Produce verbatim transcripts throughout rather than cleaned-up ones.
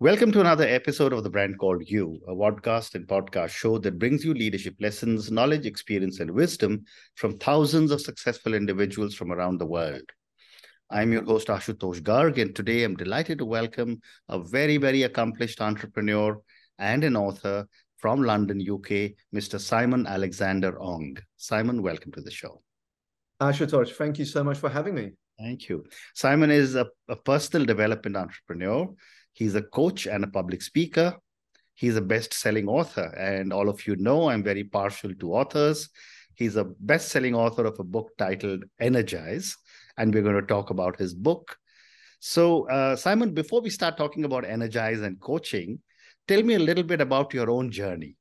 Welcome to another episode of The Brand Called You, a podcast and podcast show that brings you leadership lessons, knowledge, experience, and wisdom from thousands of successful individuals from around the world. I'm your host, Ashutosh Garg, and today I'm delighted to welcome a very, very accomplished entrepreneur and an author from London, U K, Mister Simon Alexander Ong. Simon, welcome to the show. Ashutosh, thank you so much for having me. Thank you. Simon is a, a personal development entrepreneur. He's a coach and a public speaker. He's a best-selling author, and all of you know I'm very partial to authors. He's a best-selling author of a book titled Energize, and we're going to talk about his book. So, uh, Simon, before we start talking about Energize and coaching, tell me a little bit about your own journey.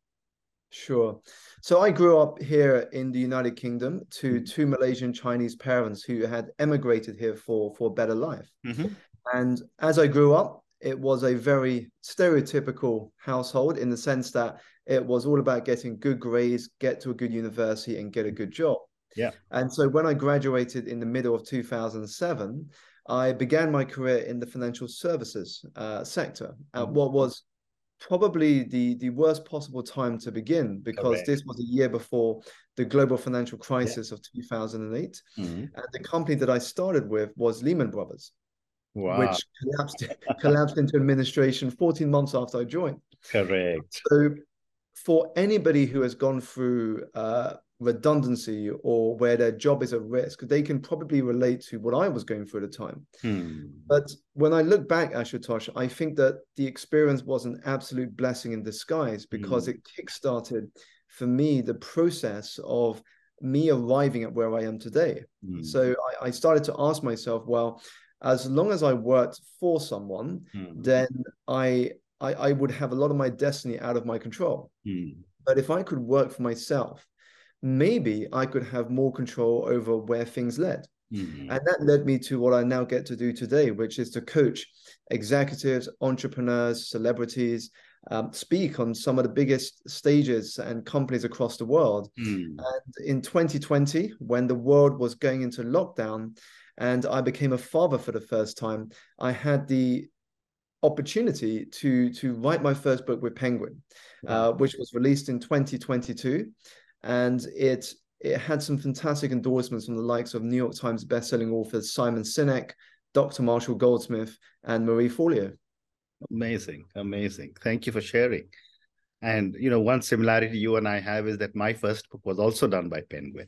Sure. So I grew up here in the United Kingdom to mm-hmm. two Malaysian Chinese parents who had emigrated here for, for a better life. Mm-hmm. And as I grew up, it was a very stereotypical household in the sense that it was all about getting good grades, get to a good university, and get a good job. Yeah. And so when I graduated in the middle of two thousand seven, I began my career in the financial services uh, sector at mm-hmm. what was probably the, the worst possible time to begin, because Correct. this was a year before the global financial crisis yeah. of two thousand eight. Mm-hmm. And the company that I started with was Lehman Brothers. Wow. Which collapsed, collapsed into administration fourteen months after I joined. Correct. So for anybody who has gone through uh, redundancy or where their job is at risk, they can probably relate to what I was going through at the time. Hmm. But when I look back, Ashutosh, I think that the experience was an absolute blessing in disguise, because hmm. it kickstarted for me the process of me arriving at where I am today. Hmm. So I, I started to ask myself, well, as long as I worked for someone, mm. then I, I I would have a lot of my destiny out of my control. Mm. But if I could work for myself, maybe I could have more control over where things led. Mm. And that led me to what I now get to do today, which is to coach executives, entrepreneurs, celebrities, um, speak on some of the biggest stages and companies across the world. Mm. And in twenty twenty, when the world was going into lockdown, and I became a father for the first time, I had the opportunity to, to write my first book with Penguin, wow. uh, which was released in twenty twenty-two. And it, it had some fantastic endorsements from the likes of New York Times bestselling authors Simon Sinek, Doctor Marshall Goldsmith, and Marie Forleo. Amazing, amazing. Thank you for sharing. And, you know, one similarity you and I have is that my first book was also done by Penguin.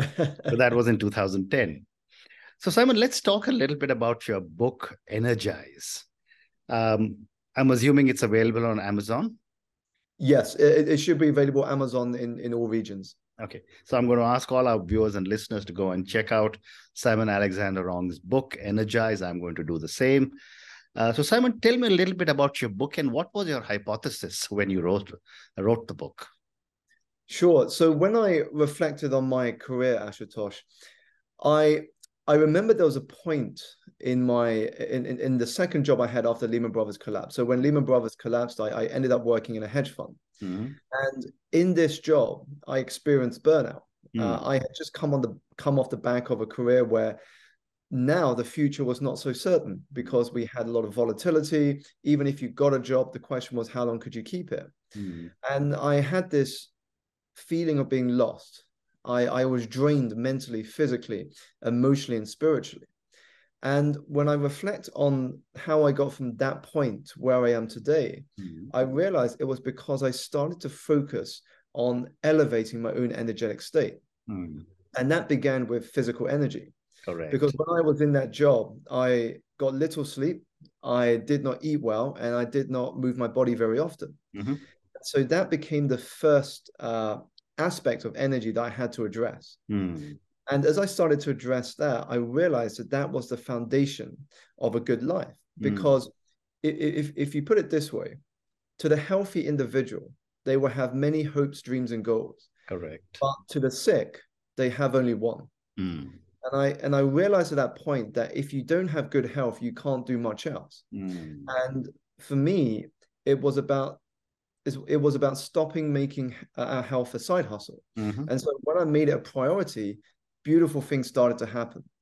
So that was in two thousand ten. So, Simon, let's talk a little bit about your book, Energize. Um, I'm assuming it's available on Amazon? Yes, it, it should be available on Amazon in, in all regions. Okay. So I'm going to ask all our viewers and listeners to go and check out Simon Alexander Ong's book, Energize. I'm going to do the same. Uh, so, Simon, tell me a little bit about your book and what was your hypothesis when you wrote, wrote the book? Sure. So when I reflected on my career, Ashutosh, I... I remember there was a point in my in, in, in the second job I had after Lehman Brothers collapsed. So when Lehman Brothers collapsed, I, I ended up working in a hedge fund. Mm-hmm. And in this job, I experienced burnout. Mm. Uh, I had just come on the come off the back of a career where now the future was not so certain, because we had a lot of volatility. Even if you got a job, the question was, how long could you keep it? Mm. And I had this feeling of being lost. I, I was drained mentally, physically, emotionally, and spiritually. And when I reflect on how I got from that point to where I am today, mm-hmm. I realized it was because I started to focus on elevating my own energetic state. Mm. And that began with physical energy. Correct. Because when I was in that job, I got little sleep, I did not eat well, and I did not move my body very often. Mm-hmm. So that became the first uh, aspect of energy that I had to address. Mm. And as I started to address that, I realized that that was the foundation of a good life. Because mm. if, if you put it this way, to the healthy individual, they will have many hopes, dreams, and goals. Correct. But to the sick, they have only one. Mm. And I and I realized at that point that if you don't have good health, you can't do much else. Mm. And for me, it was about it was about stopping making our health a side hustle. Mm-hmm. And so when I made it a priority, beautiful things started to happen.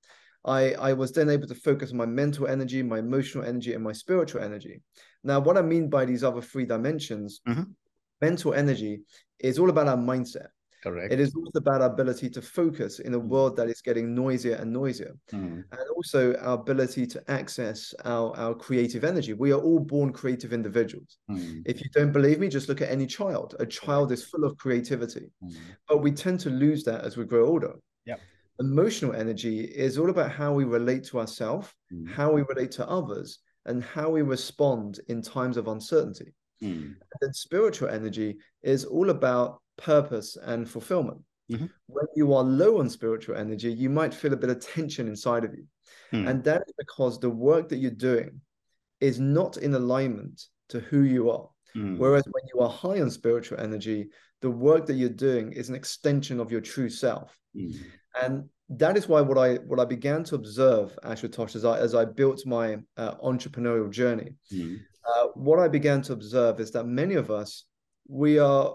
I, I was then able to focus on my mental energy, my emotional energy, and my spiritual energy. Now, what I mean by these other three dimensions, mm-hmm. mental energy is all about our mindset. Correct. It is also about our ability to focus in a mm. world that is getting noisier and noisier. Mm. And also our ability to access our, our creative energy. We are all born creative individuals. Mm. If you don't believe me, just look at any child. A child Correct. Is full of creativity. Mm. But we tend to lose that as we grow older. Yep. Emotional energy is all about how we relate to ourselves, mm. how we relate to others, and how we respond in times of uncertainty. Mm. And then spiritual energy is all about purpose and fulfillment. Mm-hmm. When you are low on spiritual energy, you might feel a bit of tension inside of you. Mm. And that is because the work that you're doing is not in alignment to who you are. Mm. Whereas when you are high on spiritual energy, the work that you're doing is an extension of your true self. Mm. And that is why what I what I began to observe, Ashutosh, as I, as I built my uh, entrepreneurial journey, mm. uh, what I began to observe is that many of us, we are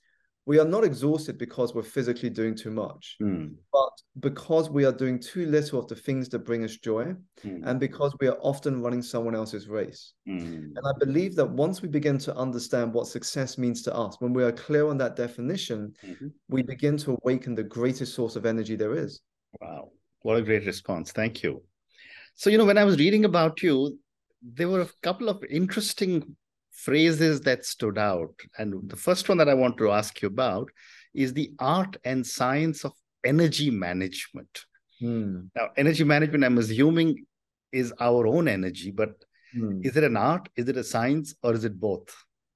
We are not exhausted because we're physically doing too much, mm. but because we are doing too little of the things that bring us joy, mm. and because we are often running someone else's race. Mm. And I believe that once we begin to understand what success means to us, when we are clear on that definition, mm-hmm. we begin to awaken the greatest source of energy there is. Wow. What a great response. Thank you. So, you know, when I was reading about you, there were a couple of interesting phrases that stood out. And the first one that I want to ask you about is the art and science of energy management. Mm. Now, energy management, I'm assuming, is our own energy, but mm. is it an art, is it a science, or is it both?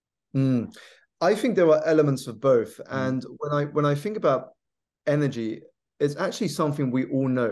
Mm. I think there are elements of both. Mm. And when I when I think about energy, it's actually something we all know,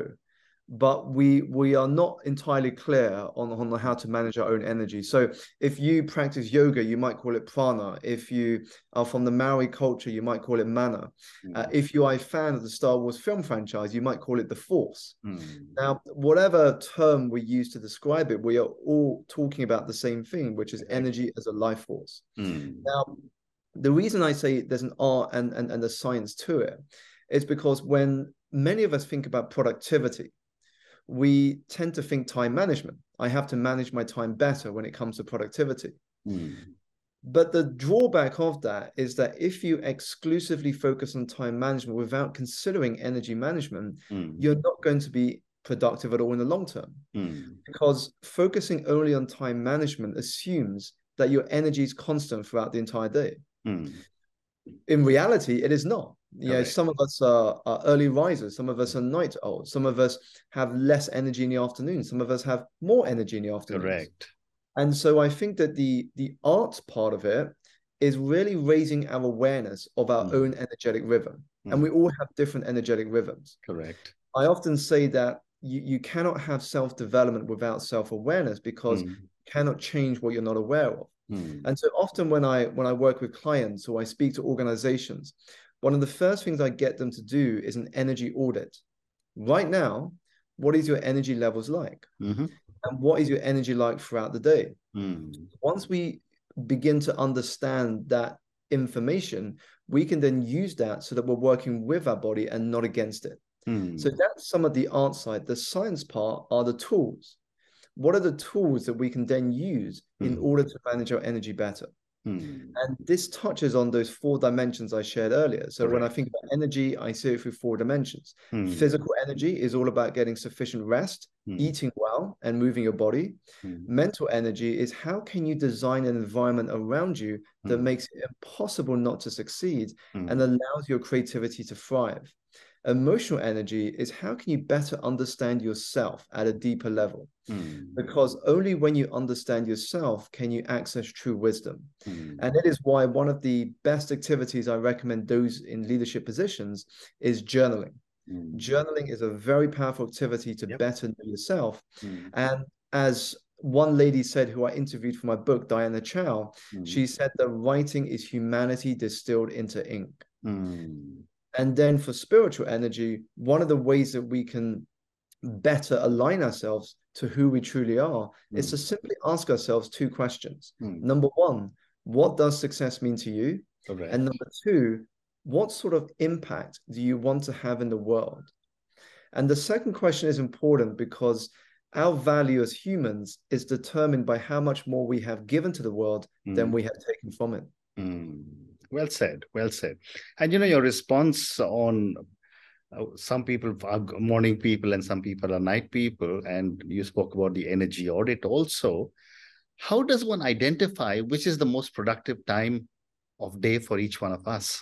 but we we are not entirely clear on, on how to manage our own energy. So if you practice yoga, you might call it prana. If you are from the Maori culture, you might call it mana. Mm. Uh, if you are a fan of the Star Wars film franchise, you might call it the Force. Mm. Now, whatever term we use to describe it, we are all talking about the same thing, which is energy as a life force. Mm. Now, the reason I say there's an art and, and, and a science to it is because when many of us think about productivity, we tend to think time management. I have to manage my time better when it comes to productivity. Mm. But the drawback of that is that if you exclusively focus on time management without considering energy management, mm. you're not going to be productive at all in the long term. Mm. Because focusing only on time management assumes that your energy is constant throughout the entire day. Mm. In reality, it is not. You know, some of us are, are early risers, some of us are night owls, some of us have less energy in the afternoon, some of us have more energy in the afternoon. Correct. And so I think that the the art part of it is really raising our awareness of our mm. own energetic rhythm. Mm. And we all have different energetic rhythms. Correct. I often say that you, you cannot have self-development without self-awareness, because mm. you cannot change what you're not aware of. Mm. And so often when I when I work with clients or I speak to organizations, one of the first things I get them to do is an energy audit. Right now, what is your energy levels like? Mm-hmm. And what is your energy like throughout the day? Mm. Once we begin to understand that information, we can then use that so that we're working with our body and not against it. Mm. So that's some of the art side. The science part are the tools. What are the tools that we can then use mm. in order to manage our energy better? Hmm. And this touches on those four dimensions I shared earlier. So Correct. When I think about energy, I see it through four dimensions. Hmm. Physical energy is all about getting sufficient rest, hmm. eating well, and moving your body. Hmm. Mental energy is how can you design an environment around you that hmm. makes it impossible not to succeed hmm. and allows your creativity to thrive. Emotional energy is how can you better understand yourself at a deeper level? Mm. Because only when you understand yourself can you access true wisdom. Mm. And it is why one of the best activities I recommend those in leadership positions is journaling. Mm. Journaling is a very powerful activity to yep. better know yourself. Mm. And as one lady said, who I interviewed for my book, Diana Chow, mm. she said that writing is humanity distilled into ink. Mm. And then for spiritual energy, one of the ways that we can better align ourselves to who we truly are mm. is to simply ask ourselves two questions. Mm. Number one, what does success mean to you? Correct. And number two, what sort of impact do you want to have in the world? And the second question is important because our value as humans is determined by how much more we have given to the world mm. than we have taken from it. Mm. Well said, well said. And you know, your response on uh, some people are morning people and some people are night people, and you spoke about the energy audit also. How does one identify which is the most productive time of day for each one of us?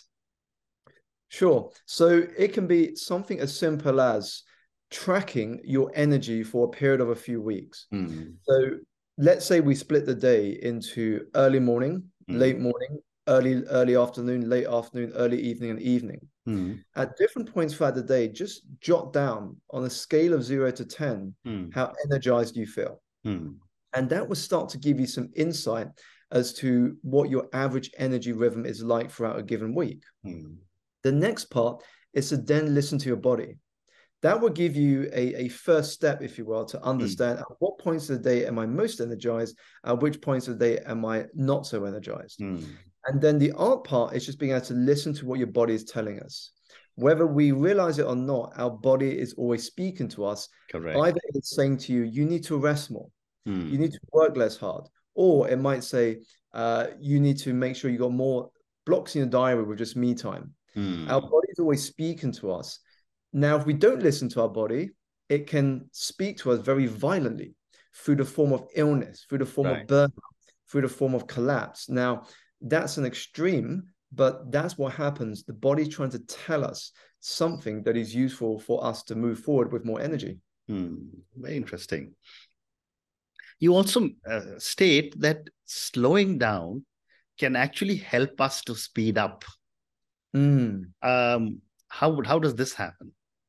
Sure. So it can be something as simple as tracking your energy for a period of a few weeks. Mm. So let's say we split the day into early morning, mm. late morning, early early afternoon, late afternoon, early evening, and evening. Mm. At different points throughout the day, just jot down on a scale of zero to ten mm. how energized you feel. Mm. And that will start to give you some insight as to what your average energy rhythm is like throughout a given week. Mm. The next part is to then listen to your body. That will give you a, a first step, if you will, to understand mm. at what points of the day am I most energized, at which points of the day am I not so energized. Mm. And then the art part is just being able to listen to what your body is telling us. Whether we realize it or not, our body is always speaking to us. Correct. Either it's saying to you, you need to rest more, mm. you need to work less hard, or it might say, uh, you need to make sure you got more blocks in your diary with just me time. Mm. Our body is always speaking to us. Now, if we don't listen to our body, it can speak to us very violently through the form of illness, through the form right. of burnout, through the form of collapse. Now, that's an extreme, but that's what happens. The body's trying to tell us something that is useful for us to move forward with more energy. Hmm. Very interesting. You also uh, state that slowing down can actually help us to speed up. Mm. Um, how, how does this happen?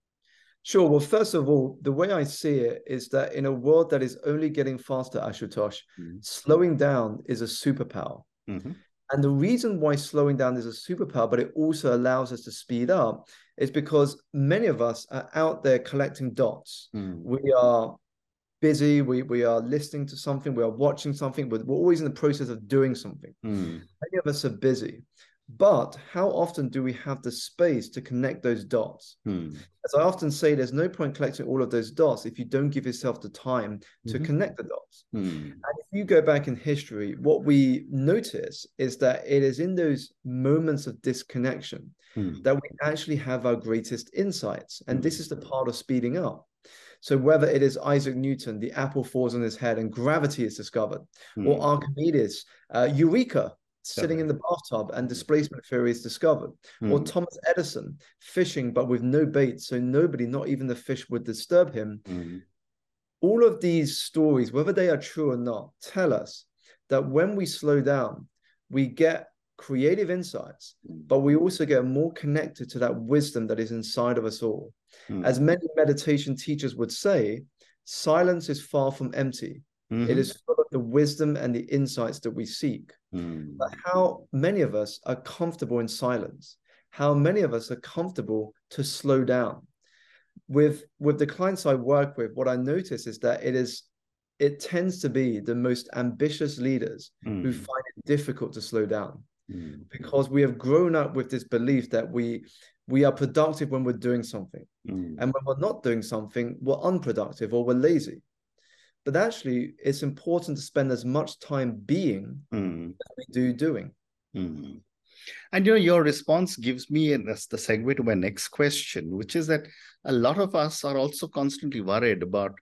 Sure. Well, first of all, the way I see it is that in a world that is only getting faster, Ashutosh, mm. slowing down is a superpower. Mm-hmm. And the reason why slowing down is a superpower, but it also allows us to speed up, is because many of us are out there collecting dots. Mm. We are busy, we, we are listening to something, we are watching something, but we're always in the process of doing something. Mm. Many of us are busy. But how often do we have the space to connect those dots? Hmm. As I often say, there's no point collecting all of those dots if you don't give yourself the time to mm-hmm. connect the dots. Hmm. And if you go back in history, what we notice is that it is in those moments of disconnection hmm. that we actually have our greatest insights. And hmm. this is the part of speeding up. So whether it is Isaac Newton, the apple falls on his head and gravity is discovered, hmm. or Archimedes, uh, Eureka, sitting in the bathtub and displacement theory is discovered, mm. or Thomas Edison fishing but with no bait, so nobody, not even the fish, would disturb him. Mm. All of these stories, whether they are true or not, tell us that when we slow down, we get creative insights, but we also get more connected to that wisdom that is inside of us all. Mm. As many meditation teachers would say, silence is far from empty. Mm-hmm. It is full of the wisdom and the insights that we seek. Mm. But how many of us are comfortable in silence? How many of us are comfortable to slow down? With, with the clients I work with, what I notice is that it is it tends to be the most ambitious leaders mm. who find it difficult to slow down. Mm. Because we have grown up with this belief that we we are productive when we're doing something. Mm. And when we're not doing something, we're unproductive or we're lazy. But actually, it's important to spend as much time being mm. as we do doing. Mm. And you know, your response gives me, and that's the segue to my next question, which is that a lot of us are also constantly worried about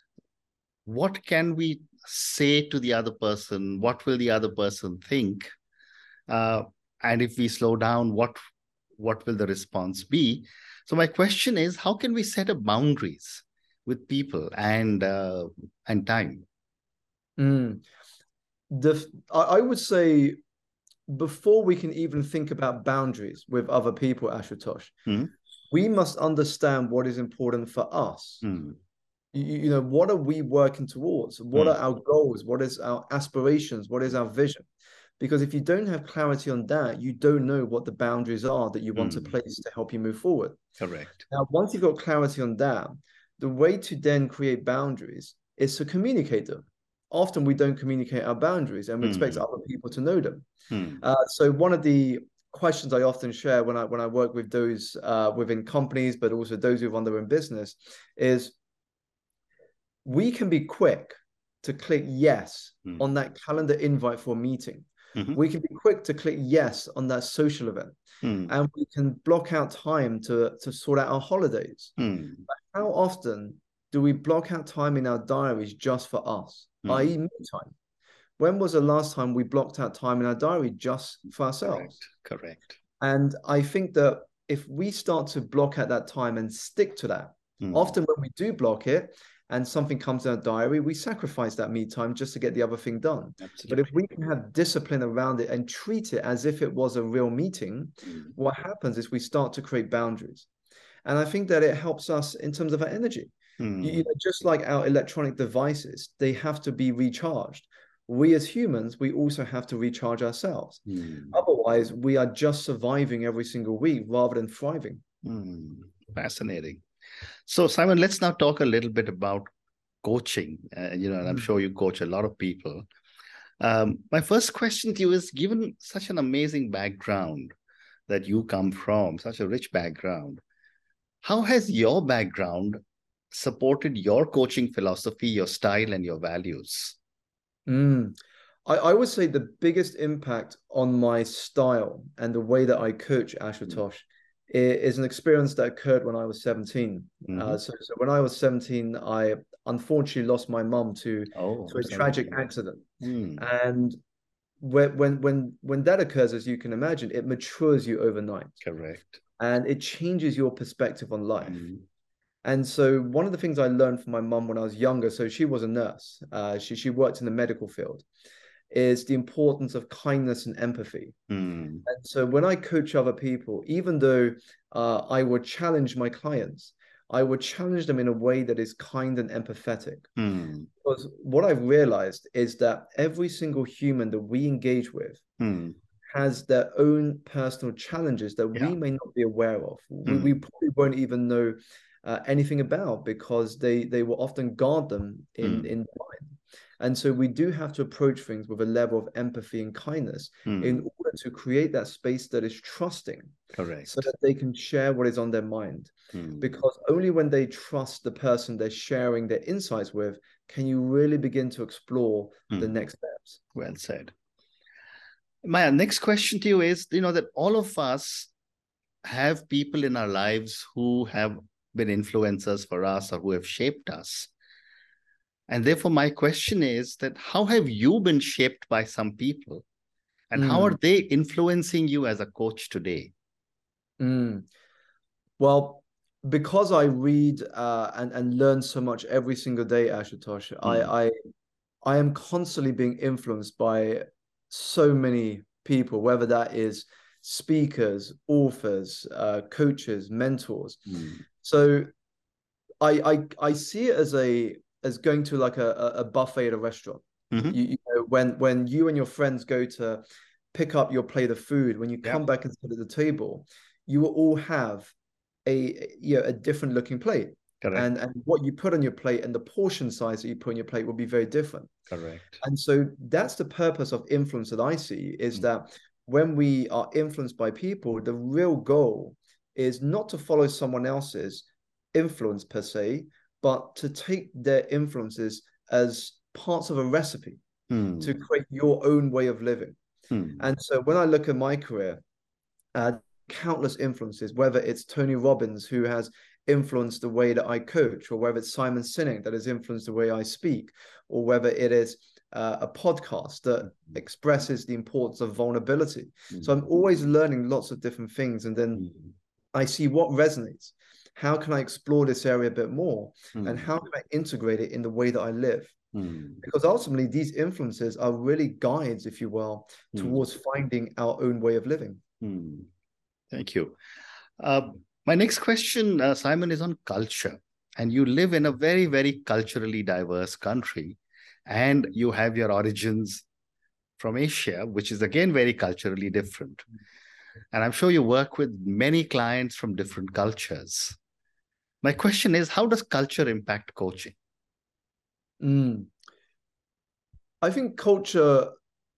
what can we say to the other person, what will the other person think, uh, and if we slow down, what what will the response be? So my question is, how can we set up boundaries with people and uh, and time? Mm. The I would say before we can even think about boundaries with other people, Ashutosh, mm. we must understand what is important for us. Mm. You, you know, what are we working towards? What mm. are our goals? What is our aspirations? What is our vision? Because if you don't have clarity on that, you don't know what the boundaries are that you want mm. to place to help you move forward. Correct. Now, once you've got clarity on that, the way to then create boundaries is to communicate them. Often we don't communicate our boundaries and we mm. expect other people to know them. Mm. Uh, so one of the questions I often share when I when I work with those uh, within companies, but also those who run their own business, is we can be quick to click yes mm. on that calendar invite for a meeting. Mm-hmm. We can be quick to click yes on that social event. Mm. And we can block out time to, to sort out our holidays. Mm. But how often do we block out time in our diaries just for us, mm. that is me time? When was the last time we blocked out time in our diary just for ourselves? Correct. Correct. And I think that if we start to block out that time and stick to that, mm. often when we do block it and something comes in our diary, we sacrifice that me time just to get the other thing done. Absolutely. But if we can have discipline around it and treat it as if it was a real meeting, mm. what happens is we start to create boundaries. And I think that it helps us in terms of our energy. Mm. You know, just like our electronic devices, they have to be recharged. We as humans, we also have to recharge ourselves. Mm. Otherwise, we are just surviving every single week rather than thriving. Mm. Fascinating. So, Simon, let's now talk a little bit about coaching. Uh, you know, and I'm mm. sure you coach a lot of people. Um, my first question to you is, given such an amazing background that you come from, such a rich background, how has your background supported your coaching philosophy, your style, and your values? Mm. I, I would say the biggest impact on my style and the way that I coach, Ashutosh, mm. is an experience that occurred when I was seventeen. Mm-hmm. Uh, so, so when I was seventeen, I unfortunately lost my mum to, oh, to a tragic accident. Mm. And when, when, when, when that occurs, as you can imagine, it matures you overnight. Correct. And it changes your perspective on life. Mm. And so one of the things I learned from my mum when I was younger, so she was a nurse, uh, she, she worked in the medical field, is the importance of kindness and empathy. Mm. And so when I coach other people, even though uh, I would challenge my clients, I would challenge them in a way that is kind and empathetic. Mm. Because what I've realized is that every single human that we engage with mm. has their own personal challenges that yeah. we may not be aware of. Mm. We, we probably won't even know Uh, anything about, because they they will often guard them in mm. in mind. And so we do have to approach things with a level of empathy and kindness mm. in order to create that space that is trusting. Correct. So that they can share what is on their mind. Mm. Because only when they trust the person they're sharing their insights with can you really begin to explore mm. the next steps. Well said. My next question to you is, you know, that all of us have people in our lives who have been influencers for us or who have shaped us. And therefore, my question is that how have you been shaped by some people? And mm. how are they influencing you as a coach today? Mm. Well, because I read uh, and, and learn so much every single day, Ashutosh, mm. I, I, I am constantly being influenced by so many people, whether that is speakers, authors, uh, coaches, mentors. Mm. So I, I I see it as a as going to like a, a buffet at a restaurant. Mm-hmm. You, you know, when when you and your friends go to pick up your plate of food, when you come yeah. back and sit at the table, you will all have a you know a different looking plate. Correct. And and what you put on your plate and the portion size that you put on your plate will be very different. Correct. And so that's the purpose of influence that I see, is mm. that when we are influenced by people, the real goal is not to follow someone else's influence per se, but to take their influences as parts of a recipe hmm. to create your own way of living. Hmm. And so when I look at my career, uh, countless influences, whether it's Tony Robbins, who has influenced the way that I coach, or whether it's Simon Sinek that has influenced the way I speak, or whether it is uh, a podcast that mm-hmm. expresses the importance of vulnerability. Mm-hmm. So I'm always learning lots of different things, and then mm-hmm. I see what resonates. How can I explore this area a bit more? Mm. And how can I integrate it in the way that I live? Mm. Because ultimately, these influences are really guides, if you will, mm. towards finding our own way of living. Mm. Thank you. Uh, my next question, uh, Simon, is on culture. And you live in a very, very culturally diverse country. And you have your origins from Asia, which is, again, very culturally different. And I'm sure you work with many clients from different cultures. My question is, how does culture impact coaching? Mm. I think culture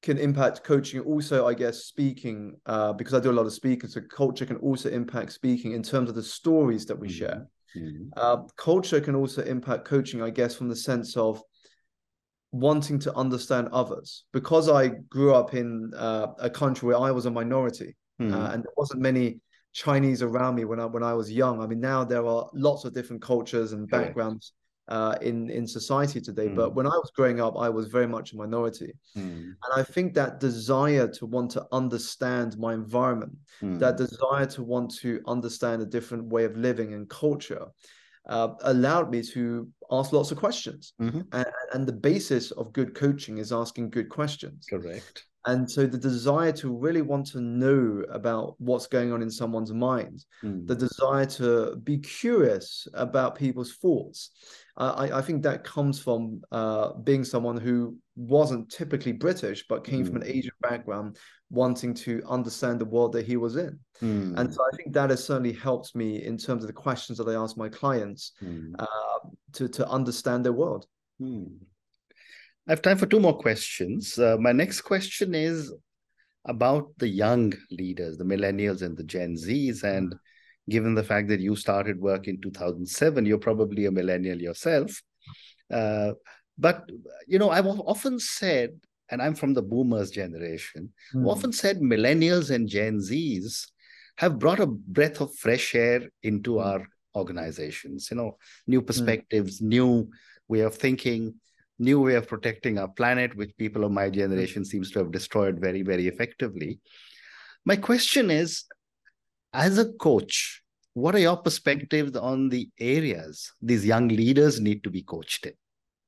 can impact coaching. Also, I guess, speaking, uh, because I do a lot of speaking, so culture can also impact speaking in terms of the stories that we mm-hmm. share. Mm-hmm. Uh, culture can also impact coaching, I guess, from the sense of wanting to understand others. Because I grew up in uh, a country where I was a minority, mm-hmm. uh, and there wasn't many Chinese around me when I when I was young. I mean, now there are lots of different cultures and backgrounds uh, in in society today. Mm. But when I was growing up, I was very much a minority, mm. and I think that desire to want to understand my environment, mm. that desire to want to understand a different way of living and culture, uh, allowed me to ask lots of questions. Mm-hmm. And, and the basis of good coaching is asking good questions. Correct. And so the desire to really want to know about what's going on in someone's mind, mm. the desire to be curious about people's thoughts, uh, I, I think that comes from uh, being someone who wasn't typically British, but came mm. from an Asian background, wanting to understand the world that he was in. Mm. And so I think that has certainly helped me in terms of the questions that I ask my clients mm. uh, to, to understand their world. Mm. I have time for two more questions. Uh, my next question is about the young leaders, the millennials and the Gen Zs. And given the fact that you started work in two thousand seven, you're probably a millennial yourself. Uh, but, you know, I've often said, and I'm from the boomers generation, mm. I've often said millennials and Gen Zs have brought a breath of fresh air into mm. our organizations, you know, new perspectives, mm. new way of thinking, new way of protecting our planet, which people of my generation seems to have destroyed very, very effectively. My question is, as a coach, what are your perspectives on the areas these young leaders need to be coached in?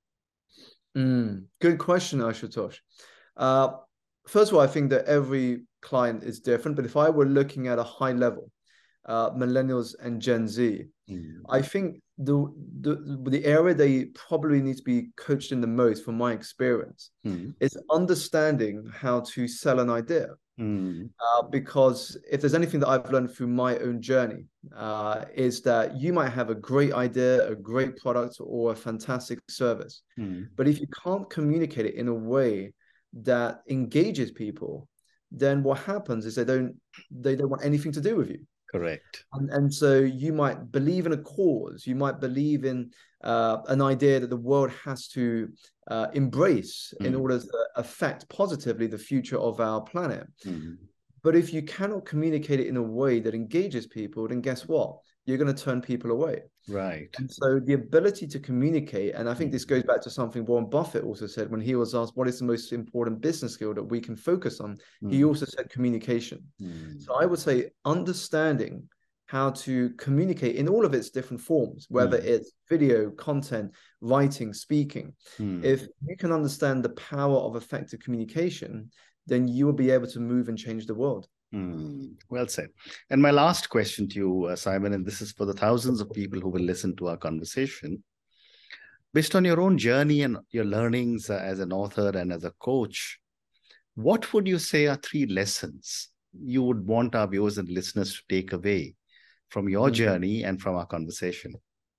Mm, good question, Ashutosh. Uh, first of all, I think that every client is different, but if I were looking at a high level, uh, millennials and Gen Z, mm. I think the, the the area they probably need to be coached in the most, from my experience, mm. is understanding how to sell an idea. Mm. Uh, because if there's anything that I've learned through my own journey, uh, is that you might have a great idea, a great product, or a fantastic service, mm. but if you can't communicate it in a way that engages people, then what happens is they don't they don't want anything to do with you. Correct. And, and so you might believe in a cause, you might believe in uh, an idea that the world has to uh, embrace mm. in order to affect positively the future of our planet. Mm. But if you cannot communicate it in a way that engages people, then guess what? You're going to turn people away. Right. And so the ability to communicate, and I think mm. this goes back to something Warren Buffett also said when he was asked what is the most important business skill that we can focus on, mm. he also said communication. Mm. So I would say understanding how to communicate in all of its different forms, whether mm. it's video, content, writing, speaking. Mm. If you can understand the power of effective communication, then you will be able to move and change the world. Mm, well said. And my last question to you, uh, Simon, and this is for the thousands of people who will listen to our conversation. Based on your own journey and your learnings uh, as an author and as a coach, what would you say are three lessons you would want our viewers and listeners to take away from your mm-hmm. journey and from our conversation?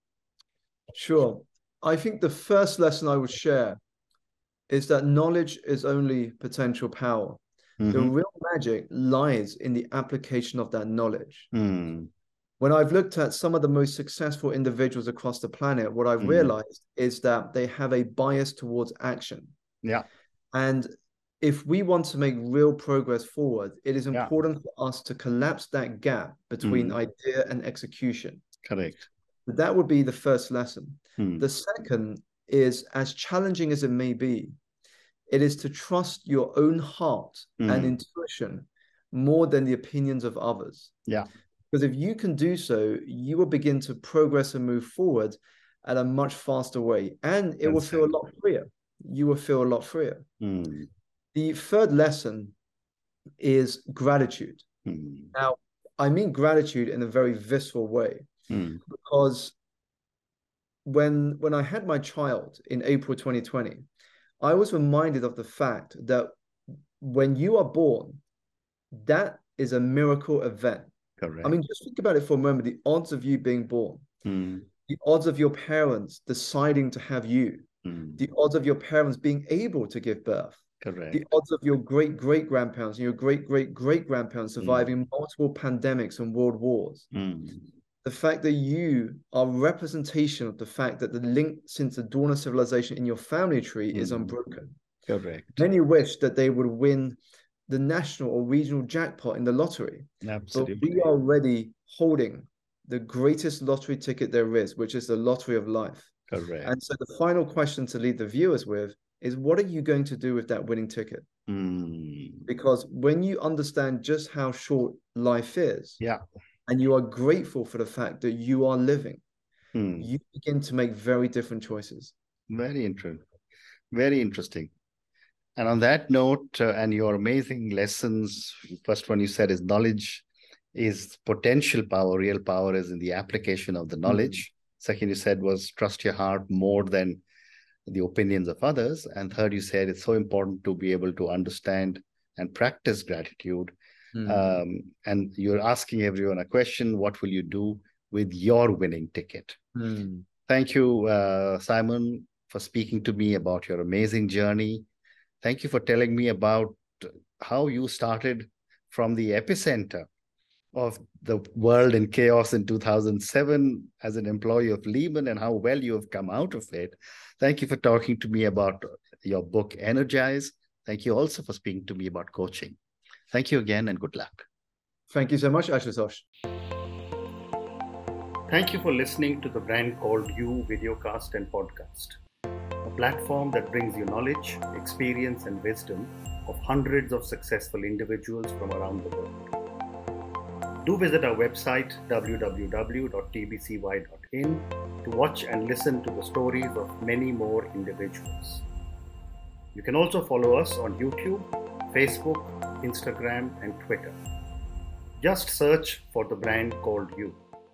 Sure. I think the first lesson I would share is that knowledge is only potential power. Mm-hmm. The real magic lies in the application of that knowledge. Mm. When I've looked at some of the most successful individuals across the planet, what I've mm. realized is that they have a bias towards action. Yeah. And if we want to make real progress forward, it is important yeah. for us to collapse that gap between mm. idea and execution. Correct. That would be the first lesson. Mm. The second is, as challenging as it may be, it is to trust your own heart mm. and intuition more than the opinions of others. Yeah. Because if you can do so, you will begin to progress and move forward at a much faster way. And it That's will feel it. a lot freer. You will feel a lot freer. Mm. The third lesson is gratitude. Mm. Now, I mean gratitude in a very visceral way. Mm. Because when, when I had my child in April twenty twenty, I was reminded of the fact that when you are born, that is a miracle event. Correct. I mean, just think about it for a moment. The odds of you being born, mm. the odds of your parents deciding to have you, mm. the odds of your parents being able to give birth. Correct. The odds of your great-great-grandparents and your great-great-great-grandparents surviving mm. multiple pandemics and world wars. Mm. The fact that you are representation of the fact that the link since the dawn of civilization in your family tree mm. is unbroken. Correct. Many wish that they would win the national or regional jackpot in the lottery. Absolutely. But we are already holding the greatest lottery ticket there is, which is the lottery of life. Correct. And so the final question to leave the viewers with is, what are you going to do with that winning ticket? Mm. Because when you understand just how short life is, yeah, and you are grateful for the fact that you are living, mm. you begin to make very different choices. Very interesting. Very interesting. And on that note, uh, and your amazing lessons, first one you said is knowledge is potential power, real power is in the application of the knowledge. Mm. Second you said was trust your heart more than the opinions of others. And third you said it's so important to be able to understand and practice gratitude. Mm. Um, and you're asking everyone a question, what will you do with your winning ticket? Mm. Thank you, uh, Simon, for speaking to me about your amazing journey. Thank you for telling me about how you started from the epicenter of the world in chaos in two thousand seven as an employee of Lehman and how well you have come out of it. Thank you for talking to me about your book, Energize. Thank you also for speaking to me about coaching. Thank you again and good luck. Thank you so much, Ashutosh. Thank you for listening to the Brand Called You videocast and podcast, a platform that brings you knowledge, experience, and wisdom of hundreds of successful individuals from around the world. Do visit our website, w w w dot t b c y dot in, to watch and listen to the stories of many more individuals. You can also follow us on YouTube, Facebook, Instagram, and Twitter. Just search for the Brand Called You.